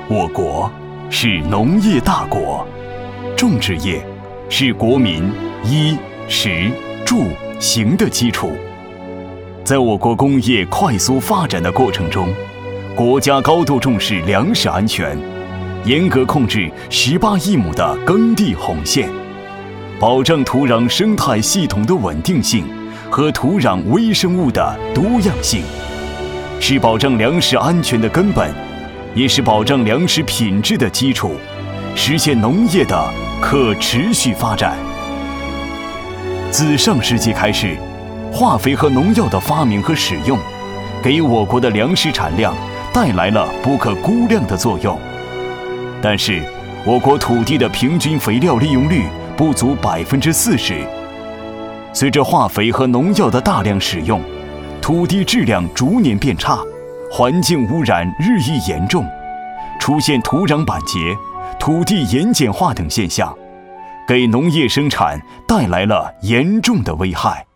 我国是农业大国，种植业是国民衣食住行的基础。在我国工业快速发展的过程中，国家高度重视粮食安全，严格控制18亿亩的耕地红线，保障土壤生态系统的稳定性和土壤微生物的多样性，是保障粮食安全的根本，也是保障粮食品质的基础，实现农业的可持续发展。自上世纪开始，化肥和农药的发明和使用，给我国的粮食产量带来了不可估量的作用。但是，我国土地的平均肥料利用率不足40%。随着化肥和农药的大量使用，土地质量逐年变差，环境污染日益严重，出现土壤板结、土地盐碱化等现象，给农业生产带来了严重的危害。